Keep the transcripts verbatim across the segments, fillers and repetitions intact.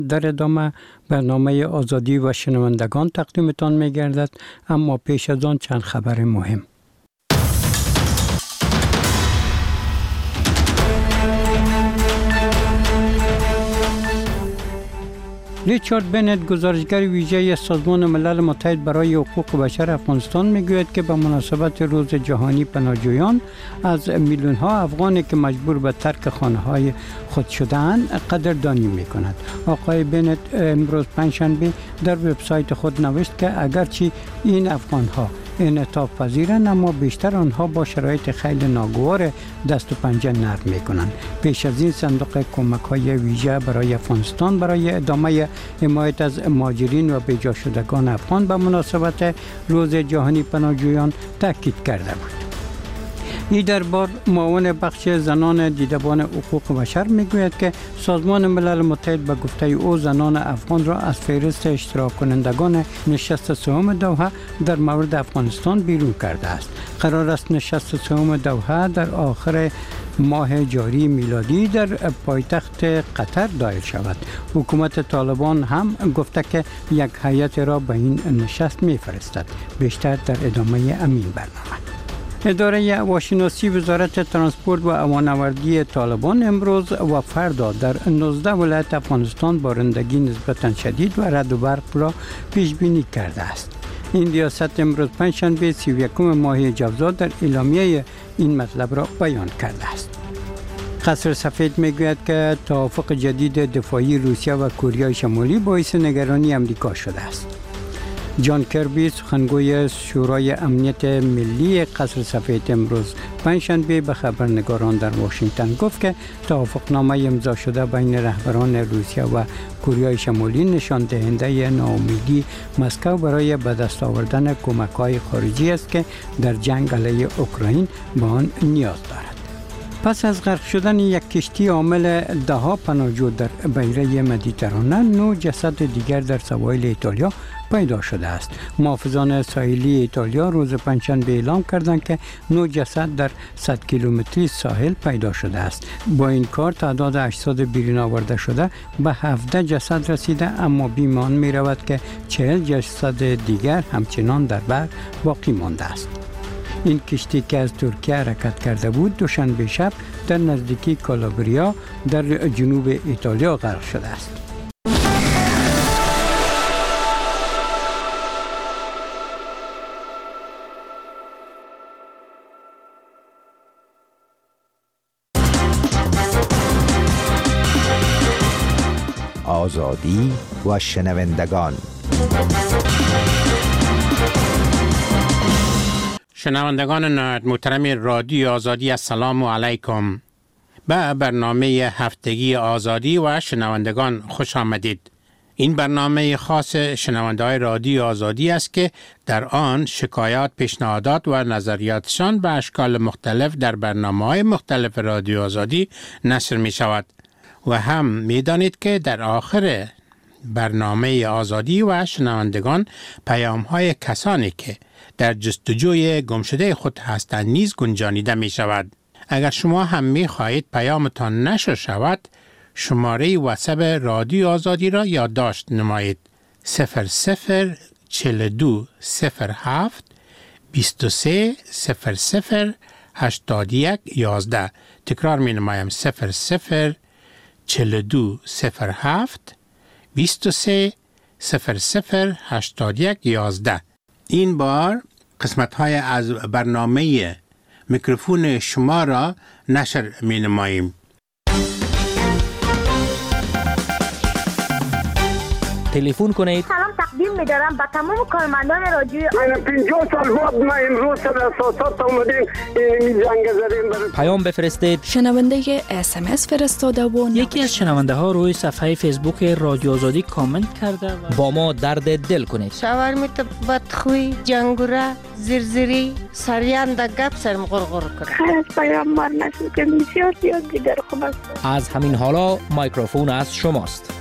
در ادامه برنامه آزادی و شنوندگان تقدیمتان می گردد، اما پیش از آن چند خبر مهم. ریچارد بنت، گزارشگر ویژه سازمان ملل متحد برای حقوق بشر افغانستان، میگوید که به مناسبت روز جهانی پناهجویان از میلیون ها افغانی که مجبور به ترک خانه های خود شده‌اند قدردانی میکند. آقای بنت امروز پنجشنبه در وبسایت خود نوشت که اگرچه این افغان ها انعطاف پذیرند، اما بیشتر آنها با شرایط خیلی ناگوار دست و پنجه نرم میکنند. پیش از این صندوق کمک های ویژه برای افغانستان برای ادامه حمایت از مهاجرین و بیجا شدگان افغان به مناسبت روز جهانی پناهجویان تاکید کرده بود. این دربار معاون بخش زنان دیدبان حقوق بشر میگوید که سازمان ملل متحد به گفته او زنان افغان را از فهرست اشتراک کنندگان نشست سوم دوحه در مورد افغانستان بیرون کرده است. قرار است نشست سوم دوحه در آخر ماه جاری میلادی در پایتخت قطر دایر شود. حکومت طالبان هم گفته که یک هیئت را به این نشست میفرستد. بیشتر در ادامه امین برنامه. اداره هواشناسی وزارت ترانسپورت و هوانوردی طالبان امروز و فردا در نوزده ولایت افغانستان بارندگی نسبتاً شدید و رعد و برق را پیش بینی کرده است. این ریاست امروز پنجشنبه سی و یکم ماه جوزا در اعلامیه این مطلب را بیان کرده است. قصر سفید میگوید که توافق جدید دفاعی روسیه و کره شمالی باعث نگرانی امریکا شده است. جان کربی، سخنگوی شورای امنیت ملی قصر سفید، امروز پنجشنبه به خبرنگاران در واشنگتن گفت که توافقنامه امضا شده بین رهبران روسیه و کره شمالی نشان دهنده ناامیدی مسکو برای به دست آوردن کمک‌های خارجی است که در جنگ علیه اوکراین به آن نیاز دارد. پس از غرق شدن یک کشتی حامل ده ها پناهجو در بحیره مدیترانه، نو جسد دیگر در سواحل ایتالیا پیدا شده است. محافظان ساحلی ایتالیا روز پنجشنبه اعلام کردند که نو جسد در صد کیلومتری ساحل پیدا شده است. با این کار تعداد اجساد بیرون آورده شده به هفده جسد رسیده، اما بیمان می رود که چهل جسد دیگر همچنان در بر باقی مانده است. این کشتی که از ترکیه حرکت کرده بود دوشنبه شب در نزدیکی کالابریا در جنوب ایتالیا غرق شده است. آزادی و شنوندگان. شنوندگان نهایت محترم رادیو آزادی، السلام علیکم. به برنامه هفتگی آزادی و شنوندگان خوش آمدید. این برنامه خاص شنونده‌های رادیو آزادی است که در آن شکایات، پیشنهادات و نظریاتشان به اشکال مختلف در برنامه‌های مختلف رادیو آزادی نشر می شود. و هم می دانید که در آخر برنامه آزادی و شنوندگان پیام‌های کسانی که در جستجوی گمشده خود هستند نیز گنجانیده می شود. اگر شما هم می خواهید پیامتان نشر شود، شماره واتساپ رادیو آزادی را یادداشت نمایید: صفر صفر چهل و دو صفر هفت بیست و سه صفر صفر هشتاد و یک یازده. تکرار می نمایم: صفر صفر چهل و دو صفر هفت بیست و سه صفر صفر هشتاد و یک یازده. این بار قسمت های از برنامه میکروفون شما را نشر می نماییم. تلفن کنید. سلام تقدیم می‌دارم به تمام کارمندان رادیو. من پنجاه سال بعد ما امروز سر اساسات اومدیم این جنگ زدیم. پیام بفرستید. شنونده اس ام اس فرستاده و یکی از شنونده ها روی صفحه فیسبوک رادیو آزادی کامنت کرده و با ما درد دل کنید. شاورمیت بدخوی، جنگوره، زرزری، سریان دا گپ سرم غرغر کنه. خیلی پیام بار نشد که بسیار زیاد دیگر خوب است. از همین حالا میکروفون از شماست.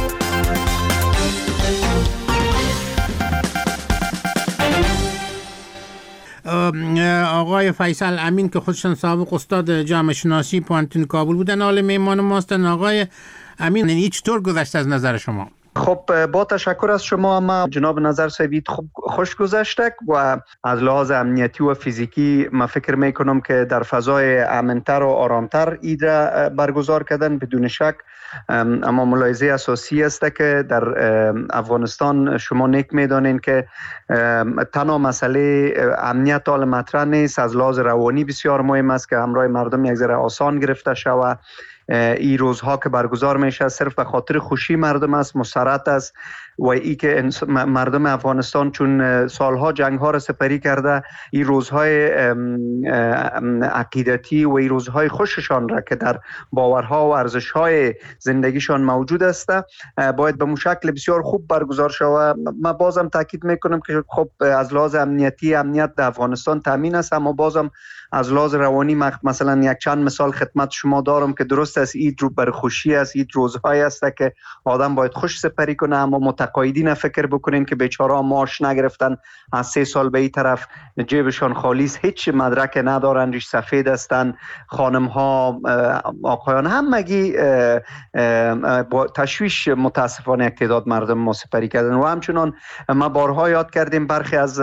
آقای فیصل امین که خودشان سابق استاد جامعه شناسی پوانتون کابل بودن، حال میمان ماستن. آقای امین این چطور گذشت از نظر شما؟ خب با تشکر از شما. ما جناب نظر صاحبی خوب خوش گذشته و از لحاظ امنیتی و فیزیکی ما فکر میکنم که در فضای امنتر و آرامتر اید را برگزار کردن بدون شک. اما ملاحظه اساسی است که در افغانستان شما نیک میدانین که تنها مسئله امنیت حال مطرح نیست، از لحاظ روانی بسیار مهم است که همراه مردم یک ذره آسان گرفته شود. این روزها که برگزار میشه صرف به خاطر خوشی مردم است، مسرت است و ای که مردم افغانستان چون سالها جنگ ها را سپری کرده این روزهای عقیدتی و این روزهای خوششان را که در باورها و ارزشهای زندگیشان موجود است باید به شکل بسیار خوب برگزار شود. من بازم تاکید میکنم که خب از لحاظ امنیتی امنیت در افغانستان تامین است، اما بازم از لحاظ روانی مثلا یک چند مثال خدمت شما دارم که درست است اید رو بر خوشی است، اید روزهای است که آدم باید خوش سپری کنه، اما متقاعدین فکر بکنین که بیچاره معاش نگرفتن از سه سال به این طرف جیبشان خالی است، هیچ مدرک ندارن، ریش سفید هستن، خانم ها آقایان همگی با تشویش متاسفانه یک تعداد مردم ما سپری کردن. و همچنان ما بارها یاد کردیم برخی از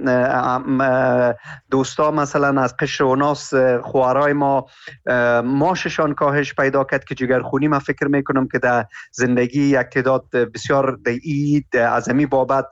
دوستا مثلا از قشر و ناس خواهرای ما معاششان کاهش پیدا کرد که جگرخونی ما فکر میکنم که در زندگی یک تعداد بسیار در اید عظمی بابت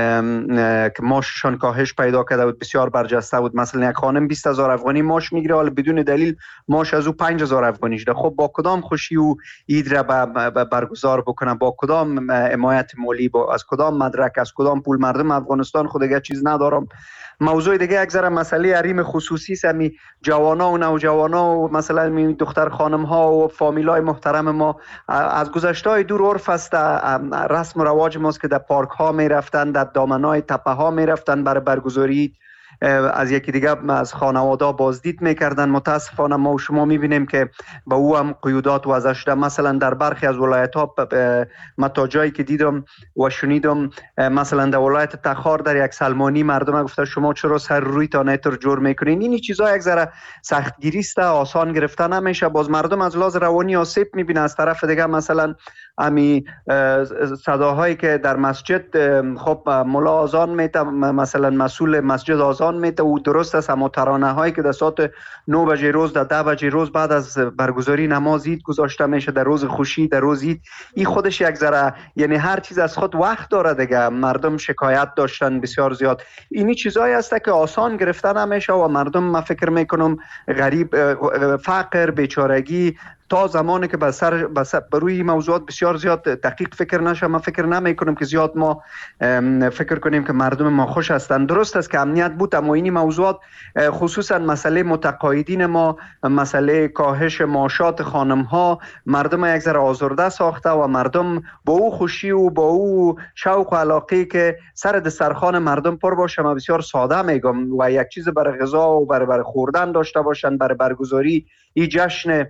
که معاششان کاهش پیدا کرده بود بسیار برجسته بود. مثلا یک خانم بیست هزار افغانی معاش میگیره حالا بدون دلیل معاش از او پنج هزار افغانی شده. خب با کدام خوشی او اید را برگزار بکنه، با کدام حمایت مالی، با از کدام مدرک، از کدام پول؟ مردم افغانستان خود دیگه چیز ندارم. موضوع دیگه یک ذره مسئله حریم خصوصی است، می جوانا و نوجوانا و مثلا می دختر خانم ها و فامیلای محترم ما از گذشته دور عرف است، رسم و رواج ماست که در پارک ها می رفتن، در دامنای تپه ها می رفتن برای برگزاری، از یکی دیگه از خانواده بازدید میکردن. متاسفانه ما و شما میبینیم که به او هم قیودات وضع شده. مثلا در برخی از ولایت ها ما تا جایی که دیدم و شنیدم، مثلا در ولایت تخار در یک سلمانی مردم گفته شما چرا سر روی تا نتر جور میکنین؟ این چیزا یک ذره سختگیری است، آسان گرفتن نمیشه. باز مردم از لحاظ روانی آسیب میبینه. از طرف دیگه مثلا امی صداهایی که در مسجد خب ملا آذان میته، مثلا مسئول مسجد آذان میته و درست است، اما ترانه هایی که در ساعت نه بجه روز در ده بجه روز بعد از برگزاری نماز عید گذاشته میشه در روز خوشی، در روز عید، این خودش یک ذره یعنی هر چیز از خود وقت داره دیگه. مردم شکایت داشتن بسیار زیاد. اینی چیزایی است که آسان گرفته نمیشه و مردم ما فکر میکنم غریب، فقر، بیچارگی تا زمانی که به سر بر روی موضوعات بسیار زیاد دقیق فکر نشه، من فکر نمی کنم که زیاد ما فکر کنیم که مردم ما خوش هستند. درست است که امنیت بود، اما این موضوعات خصوصا مسئله متقاعدین ما، مسئله کاهش معاشات خانم ها، مردم یک ذره آزرده ساخته و مردم با او خوشی و با او شوق و علاقه که سر دسترخوان مردم پر باشه. من بسیار ساده میگم و یک چیز برای غذا و برای برای خوردن داشته باشن، برای برگزاری این جشن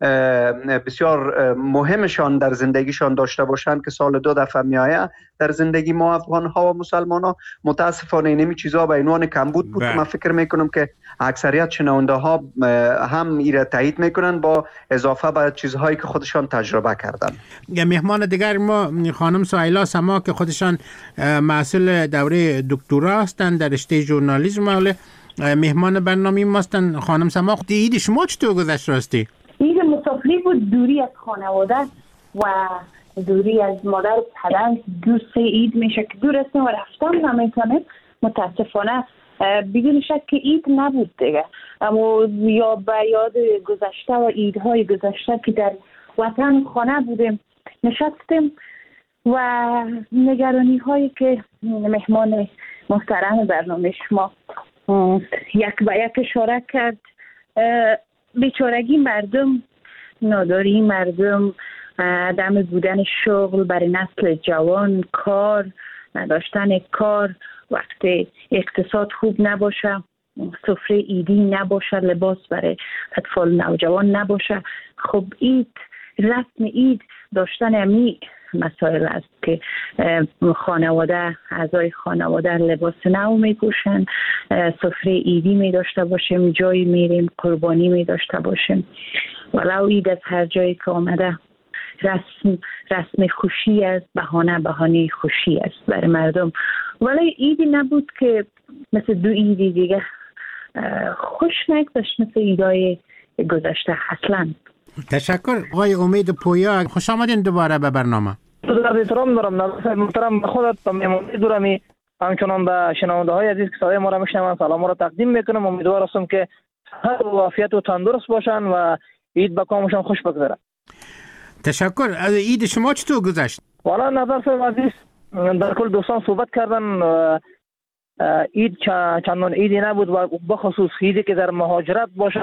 بسیار مهمشان در زندگیشان داشته باشند که سال دو دفعه میآید در زندگی ما افغان ها و مسلمان ها. متاسفانه اینمی چیزا به عنوان کمبود بود. من فکر میکنم که اکثریت شنونده ها هم ایره تایید میکنن با اضافه به چیزهایی که خودشان تجربه کردن. مهمان دیگر ما خانم سهیلا سما که خودشان مسئول دوره دکترا هستند در رشته ژورنالیسم، مهمان برنامه ما هستند. خانم سما، عید شما چطور گذشت راستی؟ عید مسافری بود، دوری از خانواده و دوری از مادر و پدر. دو سه عید میشه که دور هستیم و رفتم نمیتونم. متاسفانه بدون شک که عید نبود دیگه، اما یا به یاد گذشته و عیدهای گذشته که در وطن خانه بودیم نشستیم و نگرانی هایی که مهمان محترم برنامه شما یک به یک اشاره کرد، بیچارگی مردم، ناداری مردم، عدم بودن شغل برای نسل جوان، کار نداشتن کار، وقتی اقتصاد خوب نباشه، سفره عیدی نباشه، لباس برای اطفال نوجوان نباشه. خب عید، رسم عید داشتن امی مسائل است که خانواده، اعضای خانواده لباس نو می پوشن، سفره عیدی می داشته باشیم، جایی میریم قربانی می داشته باشیم. ولو عید از هر جایی که آمده رسم رسم خوشی است، بهانه بهانه خوشی است برای مردم. ولی ایدی نبود که مثل دو ایدی دیگه خوش نگذشت مثل ایدای گذشته اصلا. تشکر آقای امید پویا، خوش آمدین دوباره به برنامه. در احترام دارم نظر محترم به خودت مهمانی دارمی، همچنان به شنونده های عزیز که صدای ما را میشنوند سلام را تقدیم میکنم. امیدوار هستم که صحت و عافیت و تندرست باشن و عید به کامشان خوش بگذره. تشکر. از عید شما چطور گذشت؟ والا نظر صاحب عزیز، در کل دوستان صحبت کردن، عید چندان عیدی نبود و بخصوص عیدی که در مهاجرت باشه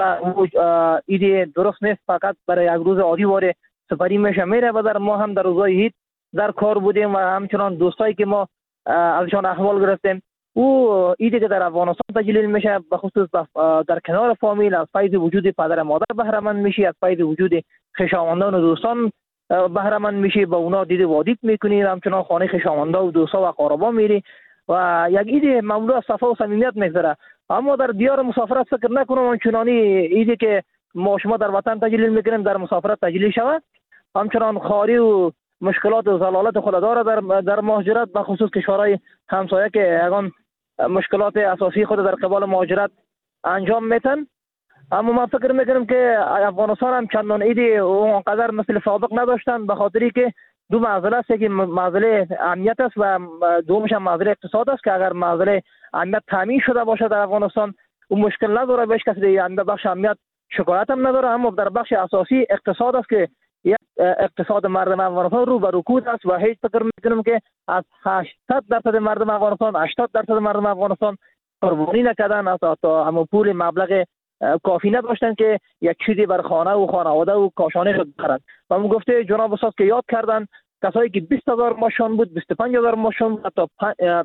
عید درست نیست، فقط برای یک روز عادی واره سفری میشه میره و در ما هم در روزهای عید در کار بودیم و همچنان دوستایی که ما ازشان احوال گرفتیم. او عیدی که در افغانستان تجلیل میشه بخصوص در کنار فامیل، از فیض وجود پدر مادر بهره مند میشی، از فیض وجود خویشاوندان و دوستان بهره مند میشی، با اونا دید و دید میکنی، همچنان خانه خویشاوندا و دوستا و اقاربا میری و یک عید مملو از صفا و صمیمیت میگذره. اما در دیار مسافرت فکر نکنم همچنانی عیدی که ما شما در وطن تجلیل میکنیم در مسافرت تجلیل شود. همچنان خاری و مشکلات و ضلالت خود داره در در مهاجرت، به خصوص کشورهای همسایه که یگان مشکلات اساسی خود در قبال مهاجرت انجام میتن. اما من فکر میکنم که افغانستان هم چندان عیدی اونقدر مثل سابق نداشتن، به خاطری که دو معضله است که معضله امنیت است و دومش هم معضله اقتصاد است که اگر معضله امنیت تامین شده باشه در افغانستان اون مشکل نداره، بهش کسی دیگه در بخش امنیت شکایت هم نداره. اما در بخش اساسی اقتصاد است که یک اقتصاد مردم افغانستان رو به رکود است و هیچ فکر میکنم که از هشتاد درصد مردم افغانستان هشتاد درصد مردم افغانستان قربانی نکردن، از تا هم پول مبلغ کافی نداشتن که یک چیزی بر خانه و خانواده و کاشانه خود بخرند. و من گفته جناب استاد که یاد کردن کسایی که بیست هزار ماشون بود، بیست و پنج هزار ماشون بود، حتی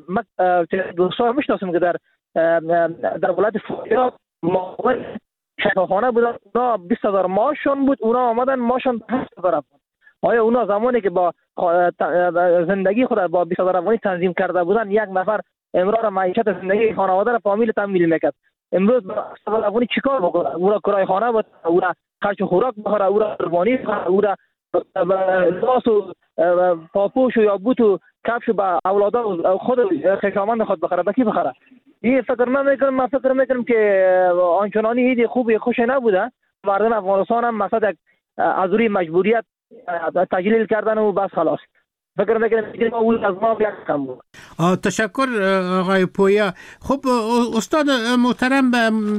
دوستان میشناسم که در در ولایت فاریاب معاون شفاخانه بودن، اونا بیست هزار ماشون بود، اونا آمدن ماشون هشت هزار افغان. آیا اونا زمانی که با زندگی خود با بیست هزار افغانی تنظیم کرده بودن یک نفر امرار معیشت زندگی خانواده را فامیل تامین میکرد، امروز با بیست هزار افغانی چیکار بکنه؟ او را کرای خانه بده، او را خرج خوراک بخوره، او را قربانی بخوره، او را لباس و پاپوش و یا بوت و کفش با اولادا و خود خویشاوند خود بخره، به کی بخره؟ این فکر نمیکنم. من فکر میکنم که آنچنانی عید خوبی خوش نبوده. مردم افغانستان هم مثلا از روی مجبوریت تجلیل کردن و بس خلاص. فکر میکنم که اول از ما یک کم بود. تشکر آقای پویا. خب استاد محترم،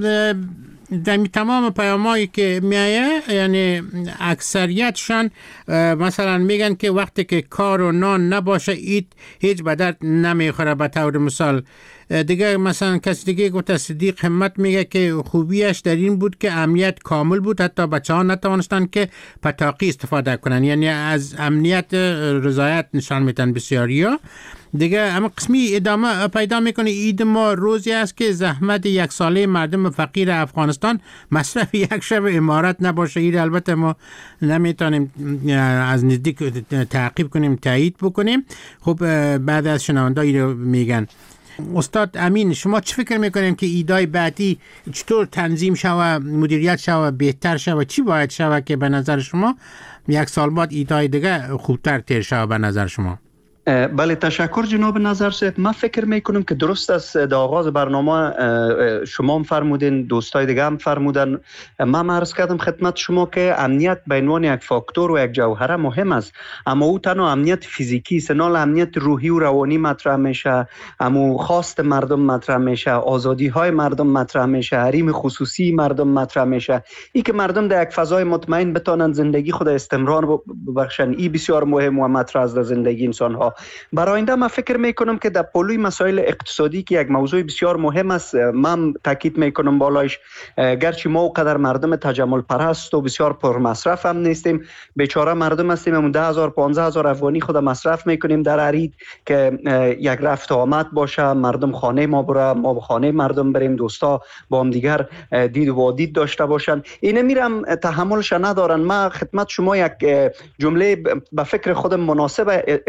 در تمام پیامایی که میایه یعنی اکثریتشان مثلا میگن که وقتی که کار و نان نباشه عید هیچ به درد نمیخوره. به طور مثال دیگه مثلا کسی دیگه گفت صدیق همت میگه که خوبیش در این بود که امنیت کامل بود، حتی بچه ها نتوانستن که پتاقی استفاده کنن، یعنی از امنیت رضایت نشان میدن بسیاریا دیگه. اما قسمی ادامه پیدا میکنه عید ما روزی است که زحمت یک ساله مردم فقیر افغانستان مصرف یک شب امارت نباشه. عید البته ما نمیتونیم از نزدیک تعقیب کنیم، تایید بکنیم. خب بعد از شنوندهایی رو میگن. استاد امین، شما چه فکر میکنیم که ایدای بعدی چطور تنظیم شوه، مدیریت شوه، بهتر شوه؟ چی باید شوه که به نظر شما یک سال بعد ایدای دیگه خوبتر تیر شوه به نظر شما؟ بله تشکر جناب نظر صاحب. من فکر میکنم که درست است در آغاز برنامه شما هم فرمودین، دوستای دیگه هم فرمودن، من عرض کردم خدمت شما که امنیت به عنوان یک فاکتور و یک جوهره مهم است، اما او تنها امنیت فیزیکی است، نه امنیت روحی و روانی مطرح میشه، اما خواست مردم مطرح میشه، آزادی های مردم مطرح میشه، حریم خصوصی مردم مطرح میشه. ای که مردم در یک فضای مطمئن بتونن زندگی خود استمرار ببخشن، ای بسیار مهم و مطرح است در زندگی انسان ها. برای آینده من فکر میکنم که در پلوی مسائل اقتصادی که یک موضوع بسیار مهم است، من تاکید میکنم بالایش، گرچه ما اونقدر مردم تجمل پرست و بسیار پر مصرف هم نیستیم، بیچاره مردم هستیم، همون ده هزار پانزده هزار افغانی خود مصرف میکنیم در عید که یک رفت آمد باشه، مردم خانه ما بره، ما به خانه مردم بریم، دوستا با هم دیگر دید و وادید داشته باشن. اینه میرم تحملش ندارن. من خدمت شما یک جمله به فکر خودم مناسب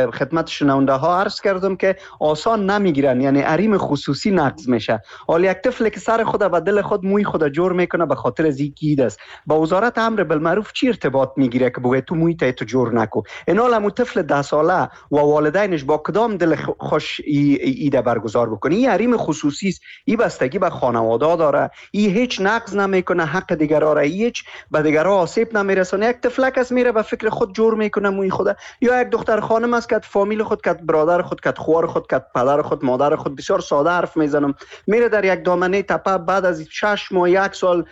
خدمت شنونده ها عرض کردم که آسان نمیگیرن، یعنی حریم خصوصی نقض میشه. حالا یک طفل که سر خود به دل خود موی خود جور میکنه به خاطر از این گید است، با وزارت امر بالمعروف چی ارتباط میگیره که بگه تو موی تو جور نکو؟ اینا لمو طفل ده ساله و والدینش با کدام دل خوش ایده برگزار بکنه؟ این حریم خصوصی است، این بستگی به خانواده داره، این هیچ نقض نمیکنه حق دیگرا را، هیچ به دیگرا آسیب نمیرسونه. یک طفلک است میره به فکر خود جور میکنه موی خود، یا یک دختر خانم است که فامیل خود، که برادر خود، که خوار خود، که پدر خود، مادر خود، بسیار ساده حرف میزنم، میره در یک دامنه تپه، بعد از شش ماه یک سال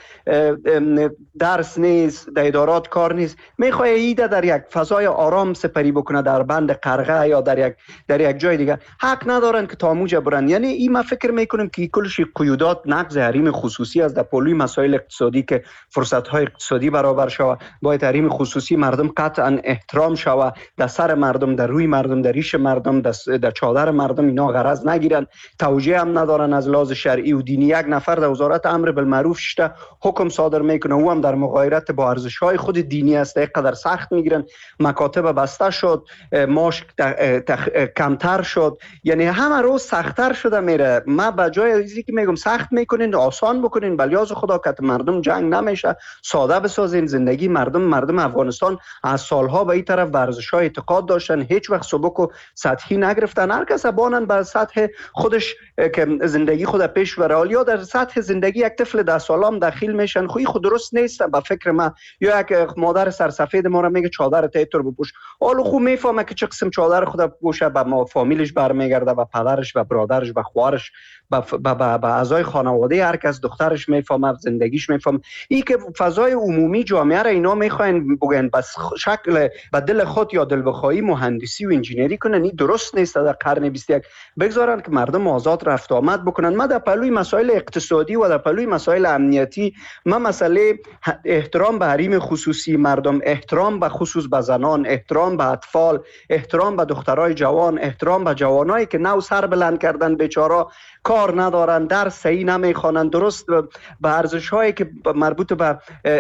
درس نیست، در ادارات کار نیست، میخواد ایده در یک فضای آرام سپری بکنه، در بند قرغه یا در یک در یک جای دیگه. حق ندارن که تا موجه برن. یعنی این ما فکر میکنم که کلش قیودات نقض حریم خصوصی از در پلوی مسائل اقتصادی که فرصت های اقتصادی برابر شود. باید حریم خصوصی مردم قطعا احترام شود، در سر مردم، در روی مردم، در ریش مردم، در چادر مردم اینا غرض نگیرن، توجیه هم ندارن از لحاظ شرعی و دینی. یک نفر در وزارت امر بالمعروف شته حکم صادر میکنه، او هم در مغایرت با ارزش های خود دینی است، اینقدر سخت میگیرن، مکاتب بسته شد، ماش کمتر شد، یعنی همه روز سختتر شده میره. ما به جای ازی که میگم سخت میکنین آسان بکنین، بلیاز خدا که مردم جنگ نمیشه، ساده بسازین زندگی مردم. مردم افغانستان از سالها به این طرف ورزش های اعتقاد داشتن، هیچ وقت سبک و سطحی نگرفتن، هر کس بانن به سطح خودش که زندگی خود پیش بره. یا در سطح زندگی یک طفل ده سالم داخل میشن، خوی خود درست نیست به فکر ما. یا یک مادر سرسفید ما را میگه چادر تیتر بپوش، حالا خوب میفهمه که چه قسم چادر خود بپوشه، به ما فامیلش برمیگرده، به پدرش، به برادرش، به خواهرش، به به اعضای خانواده هر کس، دخترش میفهمه، زندگیش میفهمه. این که فضای عمومی جامعه را اینا میخواین بگن بس شکل به دل خود یا دل بخواهی مهندسی و انجینری کنن، این درست نیست. در قرن بیست و یک بگذارن که مردم آزاد رفت آمد بکنن. ما در پلوی مسائل اقتصادی و در پلوی مسائل امنیتی، ما مسئله احترام به حریم خصوصی مردم، احترام به خصوص به زنان، احترام به اطفال، احترام به دخترای جوان، احترام به جوانایی که نو سر بلند کردن، بیچارا کار ندارن، درس صحیح نمیخوانن، درست به ارزش هایی که مربوط به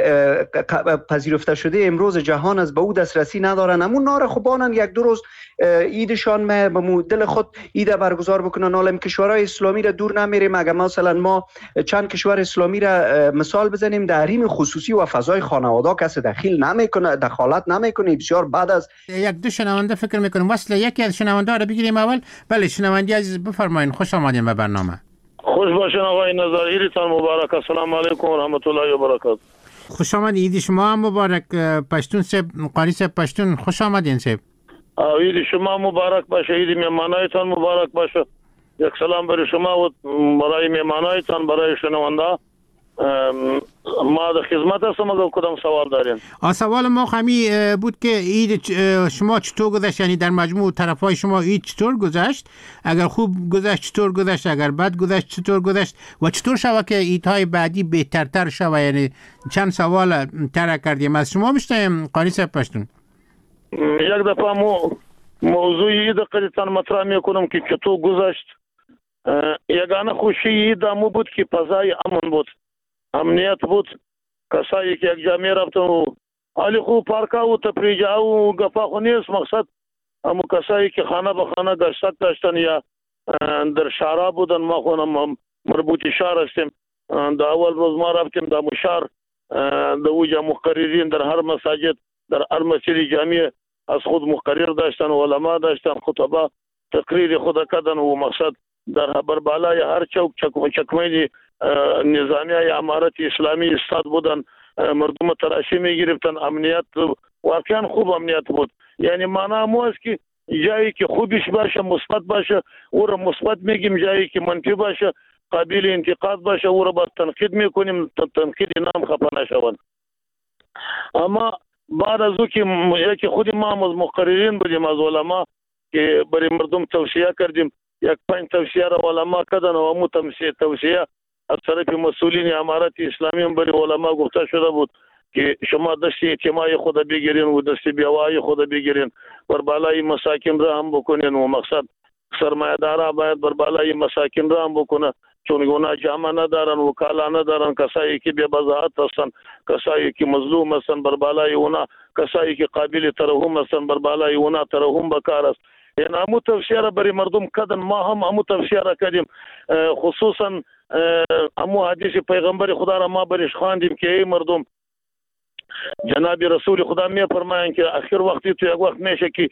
پذیرفته شده امروز جهان از به او دسترسی ندارن. همون نار خوبانن یک دو روز ایدشان به دل خود ایده برگزار بکنن. عالم کشورهای اسلامی را دور نمیریم، اگر مثلا ما چند کشور اسلامی را مثال بزنیم، در حریم خصوصی و فضای خانواده کسی دخیل نمیکنه، دخالت نمیکنه، بسیار بعد از یک دو شنونده فکر میکنم وصل یکی از شنونده را بگیریم اول. بله شنونده عزیز بفرمایید، خوش آمدین به برنامه. خوش باشین آقای نظر، عیدتان مبارک. السلام علیکم و رحمت الله و برکاته. خوش آمد، عید شما هم مبارک. پشتون سب قاری سب پشتون خوش آمدین سب. عید شما مبارک باشه، عید مهمانایتان مبارک باشه. یک سلام برای شما و برای مهمانایتان، برای شنونده. ما در خدمت هستم. اگر کدام سوال دارین؟ آ سوال ما همی بود که عید شما چطور گذشت، یعنی در مجموع طرفای شما عید چطور گذشت؟ اگر خوب گذشت چطور گذشت، اگر بد گذشت چطور گذشت، و چطور شود که عیدهای بعدی بهترتر شود؟ یعنی چند سوال طرح کردیم، از شما بشنویم قاری صاحب پشتون. یک دفعه مو موضوع عید قدرتان مطرح میکنم که چطور گذشت. یگانه خوشی عید مو بود که فضای امن بود، امنیت بود. کسایی که یک جامعه رفتن و حالی خوب پارکا و تفریجا و گفا خو نیست مقصد. اما کسایی که خانه به خانه گشتک داشتن یا در شهرها بودن، ما خونم مربوطی شهر هستیم. در اول روز ما رفتیم در مشار، در اوجا مقررین در هر مساجد، در هر مسجد جامعه از خود مقرر داشتن و علما داشتن، خطبه تقریر خود کردن و مقصد در بربالای هر چوک چکمه نظامی های امارت اسلامی استاد بودن، مردم تراشی می گرفتن. امنیت واقعا خوب امنیت بود. یعنی معنا مو است که جایی که خوبش باشه مثبت باشه او را مثبت میگیم، جایی که منفی باشه قابل انتقاد باشه او را با تنقید میکنیم، تنقید نام خفه نشون. اما بعد از او که یکی خود ما از مقررین بودیم، از علما که برای مردم توصیه کردیم، یک پنج توصیه را علما کردن و همو توصیه از طرف مسئولین امارت اسلامی هم برای علما گفته شده بود که شما دست اجتماعی خود بگیرین و دست بیوایی خود بگیرین، بر بالای مساکین را هم بکنین و مقصد سرمایه‌دارا باید بر بالای مساکین را هم بکنه، چون اونا جامعه ندارن، وکالا ندارن، کسایی که بی بضاعت هستن، کسایی که مظلوم هستن بر بالای اونا، کسایی که قابل ترحم هستن بر بالای اونا ترحم بکار است. یعنی امو توصیه را برای مردم کردن، ما هم امو توصیه را کردیم. خصوصا امو حدیث پیغمبر خدا را ما برش خواندیم که ای مردم، جناب رسول خدا می فرمایند که آخر وقتی تو یک وقت میشه که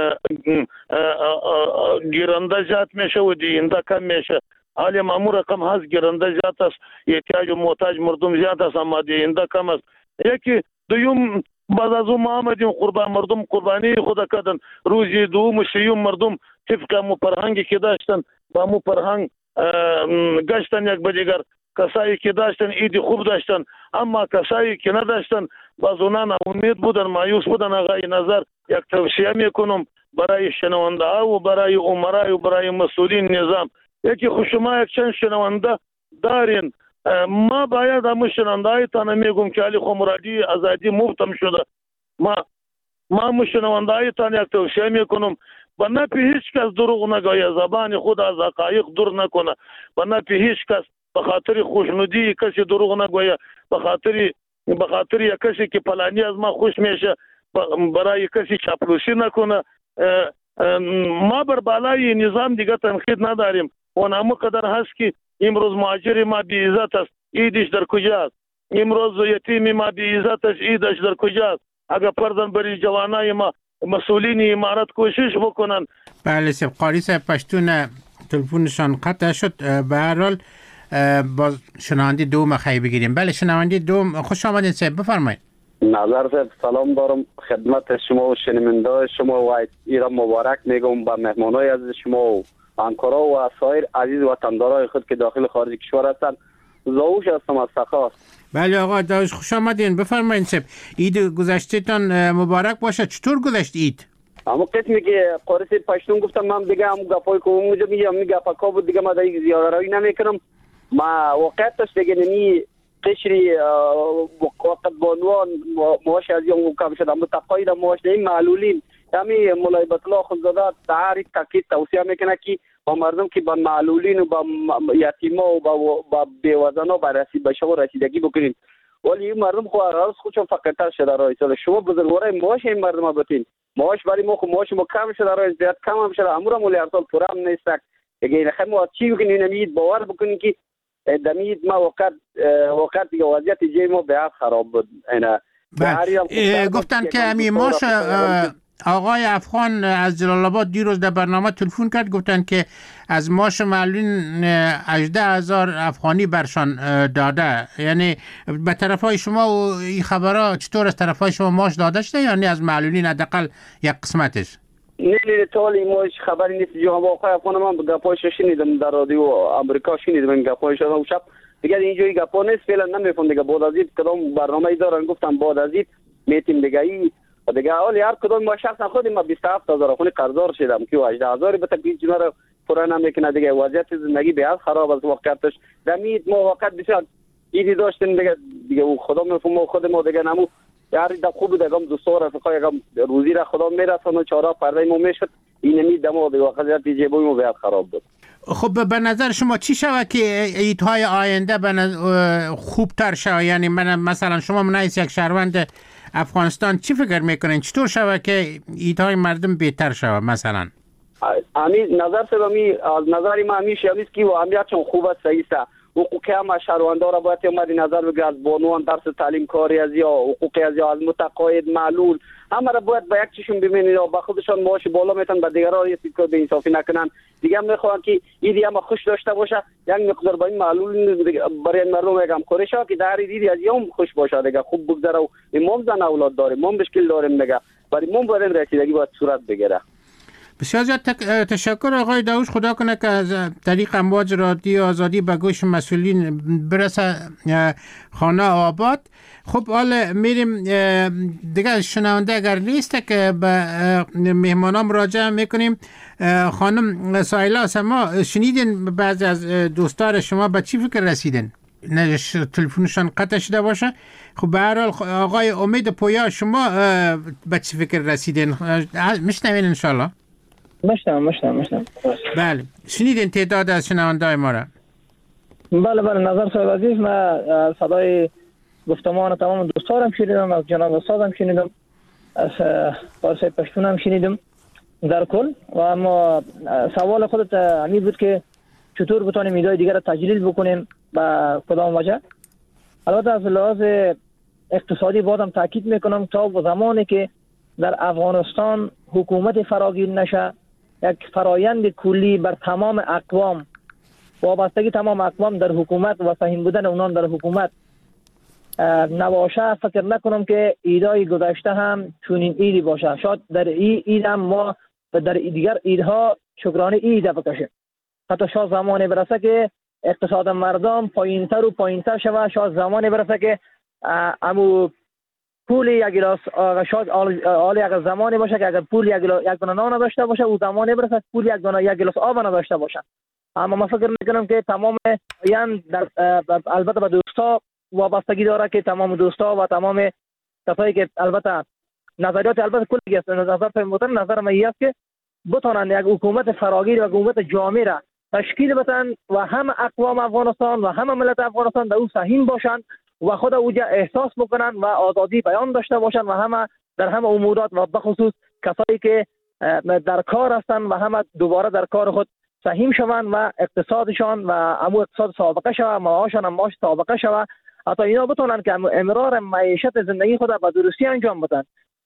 گیرنده زیاد میشه و دینده کم میشه. حالی مامور رقم هست، گیرنده زیاد است، احتیاج و محتاج مردم زیاد است، اما دینده کم است. یکی دویم بعد از اون ما آمدیم قربان مردم قربانی خدا کردن. روزی دوم و سیوم مردم طبق مو فرهنگی که داشتن با مو فرهنگ گشتن یک به دیگر. کسایی که داشتن ایدی خوب داشتن، اما کسایی که نداشتن باز اونان امید بودن، مایوس بودن. آقای نظر یک توصیه میکنم برای شنونده ها و برای عمرای و برای مسئولین نظام، یکی خوشما یک چند شنونده دارین. ما باید همون شنونده های تانه میگم که علی خمرادی ازادی مفتم شده. ما ما همون شنونده های تانه یک توصیه میکنم به نفی هیچ کس دروغ نگویه، زبان خود از حقایق دور نکنه. به نفی هیچ کس به خاطر خوشنودی کسی دروغ نگویه، به خاطر به خاطر یک کسی که پلانی از ما خوش میشه برای کسی چاپلوسی نکنه. ما بر بالای نظام دیگه تنقید نداریم. اون همه قدر هست که امروز مهاجر ما بی عزت است، ایدش در کجاست؟ امروز یتیم ما بی عزت است، ایدش در کجاست؟ اگر پردن بری جوانای ما مسئولین امارت کوشش بکنن. بله سب قاری صاحب پشتون تلفنشان قطع شد. به هر حال با شنونده دوم خیلی بگیریم. بله شنونده دوم، خوش آمدین صاحب، بفرمایید. نظر صاحب سلام دارم خدمت شما و شنونده شما و ایران مبارک میگم به مهمانای عزیز شما و همکارا و سایر عزیز وطندارای خود که داخل خارج کشور هستند. زاوش هستم از سخا. بله آقا داوش خوش آمدین، بفرمایید صاحب. عید گذشته تان مبارک باشه. چطور گذشت عید؟ اما قسمی که قارسی پشتون گفتم من دیگه هم گپای که اونجا میگم می گپا کا بود دیگه ما دیگه زیاده روی نمیکنم. ما واقعیتش دیگه نمی قشری وقت بانوان مواش از یوم کم شد. اما تقاید مواش نمی معلولین یعنی مولای بطلا خودزاده تعریف تاکید توصیه میکنه که با مردم که با معلولین و با یتیما و با, با بیوزنا با رسید بشه و رسیدگی بکنین. ولی این مردم خو راز خودشون فقطتر شده رای سال شما بزرگوارای مواش این مردم ها بتین مواش برای ما خو مواش ما کم شده رای زیاد کم هم شده. امور مولی ارسال پورا هم نیستک اگه این خیلی ما چی بکنین نمید باور بکنین که دمید ما وقت وقت دیگه وضعیت جای ما به حد خراب بود. اینا گفتن که امی ماش آقای افغان از جلال آباد دیروز در برنامه تلفن کرد، گفتن که از ماش معلولین هجده هزار افغانی برشان داده. یعنی به طرف های شما و این خبرها چطور از طرف های شما ماش داده شده یعنی از معلولین حداقل یک قسمتش؟ نه نه تالی ماش خبری نیست. جو آقای افغان من گپایش شنیدم در رادیو آمریکا، شنیدم این گپایش رو شب دیگه اینجوری گپا نیست فعلا نمیفهم دیگه. بعد از این کدام برنامه‌ای دارن گفتم بعد از این میتیم دیگه ای دیگه اولی هر کدوم ما شخصا خودم ما بیست و هفت هزار خونی قرضدار شدم که هجده هزار به تکلیف جنا رو پورا نمیکنه دیگه. وضعیت زندگی به حد خراب از وقتش دمید ما وقت بسیار ایدی داشتیم دیگه دیگه او خدا میفهمه خود ما دیگه نمو یاری دا خوب دیگه هم دوستو رفقای هم روزی را خدا میرسونه چهار پرده ما میشد این می دمو دیگه وقت دیگه بوی ما به حد خراب بود. خب به نظر شما چی شود که ایدهای آینده به خوبتر شود؟ یعنی من مثلا شما منایس یک شهروند افغانستان چی فکر میکنین چطور شود که ایدهای مردم بهتر شود؟ مثلا امی نظر سومی از نظری ما همیشه همیست که و امیت چون خوب است صحیح است. حقوقی هم شهروندان را باید مد نظر بگیرد از بانوان درس تعلیم کاری از یا حقوقی از یا از متقاعد معلول همه را باید با یک چشم ببینید و با خودشان معاش بالا میتن به دیگران یه سیکو به انصافی نکنن. دیگه هم میخوان که ایدی هم خوش داشته باشه یک مقدار با این معلول برای مردم یک همکاری شد که در ایدی از یوم خوش باشه دیگه خوب بگذره و امام زن اولاد داریم ما مشکل داریم دیگه برای ما باید رسیدگی باید صورت بگیره. بسیار زیاد تشکر آقای داوش، خدا کنه که از طریق امواج رادیو آزادی به گوش مسئولین برسه خانه آباد. خب حالا میریم دیگه شنونده اگر نیست که به مهمانان مراجعه میکنیم. خانم سایلا سما شنیدین بعضی از دوستان شما به چی فکر رسیدن؟ نه تلفنشان قطع شده باشه. خب به هر حال آقای امید پویا شما به چی فکر رسیدین؟ میشنوین ان شاء الله؟ مشتم مشتم مشتم بله شنیدین تعداد از شنونده‌های ما را؟ بله بله نظر صاحب عزیز من صدای گفتمان تمام دوستانم شنیدم، از جناب استادم شنیدم، از فارسی پشتون هم شنیدم در کل. و اما سوال خودت همین بود که چطور بتونیم ایدای دیگر را تجلیل بکنیم با کدام وجه. البته از لحاظ اقتصادی بازم تاکید میکنم تا زمانی که در افغانستان حکومت فراگیر نشه، یک فرایند کلی بر تمام اقوام، وابستگی تمام اقوام در حکومت و سهیم بودن اونان در حکومت نباشه، فکر نکنم که ایدای گذشته هم چنین ایدی باشه. شاید در این اید هم ما در دیگر ایدها شکرانه ایده بکشیم. حتی شاید زمانی برسه که اقتصاد مردم پایینتر و پایینتر شود، شاید زمانی برسه که امو پول یک گلاس شاید حال یک زمانی باشه که اگر پول یک گلاس یک دانه نان داشته باشه، او زمانی برسه پول یک دانه یک گلاس آب نداشته باشه. اما من فکر میکنم که تمام یان در البته به دوستا وابستگی داره که تمام دوستا و تمام کسایی که البته نظریات البته کلی است، نظر فهمتن نظر من است که بتونن یک حکومت فراگیر و حکومت جامع را تشکیل بدن و هم اقوام افغانستان و هم ملت افغانستان در او سهیم باشند و خود اوجا احساس بکنن و آزادی بیان داشته باشند و همه در همه امورات و بخصوص کسایی که در کار هستند و همه دوباره در کار خود سهیم شوند و اقتصادشان و امو اقتصاد سابقه شوه، معاششان هم معاش سابقه شوه، حتی اینا بتونن که امرار معیشت زندگی خود به درستی انجام بدن.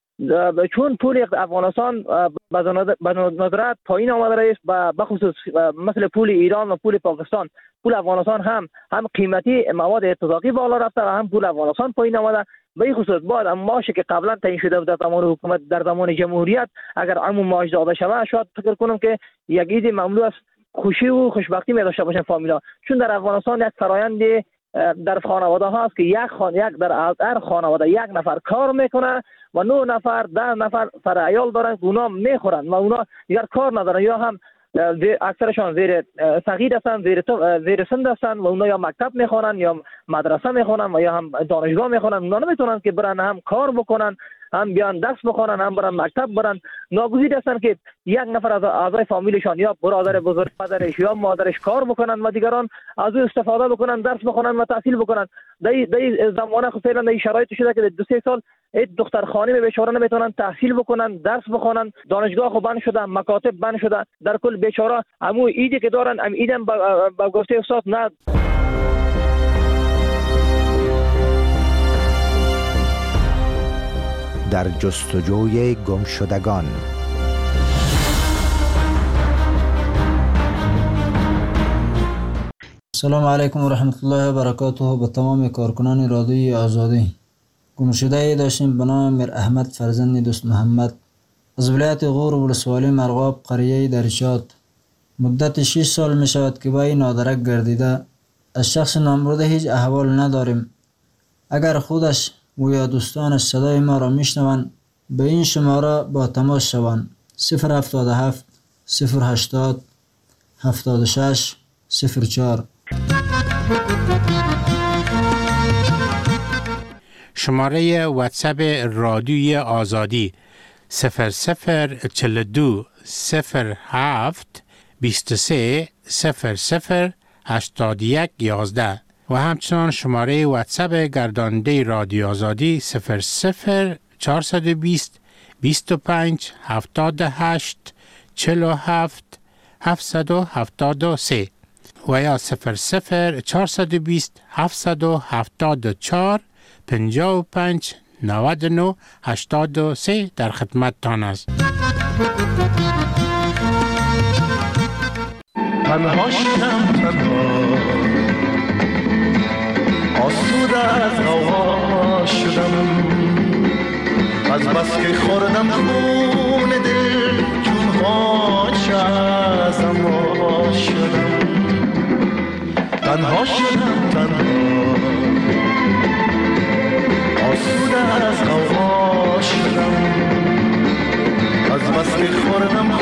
چون پول افغانستان به ندرت پایین آمده است، به خصوص مثل پول ایران و پول پاکستان، پول افغانستان هم هم قیمتی مواد اتفاقی بالا رفته و هم پول افغانستان پایین آمده. به این خصوص بعد معاشی که قبلا تعیین شده بود در زمان حکومت در زمان جمهوریت اگر عمو معاش داده شود، شاید فکر کنم که یک عید مملو از خوشی و خوشبختی می داشته باشن فامیلا. چون در افغانستان یک فرایند در خانواده ها است که یک خان یک در هر خانواده یک نفر کار میکنه و نه نفر ده نفر سر عیال دارن که اونا میخورن و اونا دیگر کار ندارن، یا هم اکثرشان زیر صغیر هستن، زیر زیر سن هستن و اونا یا مکتب میخوانن یا مدرسه میخوانن و یا هم دانشگاه میخوانن. اونا نمیتونن که برن هم کار بکنن، هم بیان درس بخونن، هم برن مکتب برن. ناگزیر هستن که یک نفر از اعضای فامیلشان یا برادر بزرگ پدرش یا مادرش کار بکنن و دیگران از او استفاده بکنن، درس بخونن و تحصیل بکنن. در در زمانه خود فعلا در شرایط شده که دو سه سال دختر خانم بیچاره نمیتونن تحصیل بکنن، درس بخونن، دانشگاه خو بند شده، مکاتب بند شده. در کل بیچاره همو ایدی که دارن ام ایدم با گفته استاد نه. در جستجوی گمشدگان. سلام علیکم و رحمت الله و برکاته به تمام کارکنان رادیوی آزادی. گمشده داشتیم به نام میر احمد فرزند دوست محمد از ولایت غور ولسوالی مرغاب قریه درشاد. مدت شش سال می شود که با این نادرک گردیده. از شخص نامبرده هیچ احوال نداریم. اگر خودش و یا دوستانش صدای ما را میشنوند به این شماره با تماس شوند: صفر هفتاد و هفت صفر هشتاد هفتاد و شش صفر چهار. شماره واتساپ رادیوی آزادی صفر صفر چهل و دو صفر هفت بیست و سه صفر صفر هشتاد و یک یازده و همچنان شماره واتساپ گرداننده رادیو آزادی صفر صفر چهارصد و بیست بیست و پنج هفتاد و هشت چهل و هفت هفتصد و هفتاد و سه و یا صفر صفر چهارصد و بیست هفتصد و هفتاد و چهار پنجاه و پنج نود و نه هشتاد و سه در خدمتتان است. تنها شدم تنها آسوده از غوغا شدم، از بس که خوردم خون دل چون غاچه ازم وا شدم. تنها شدم تنها آسوده از غوغا شدم، از بس که خوردم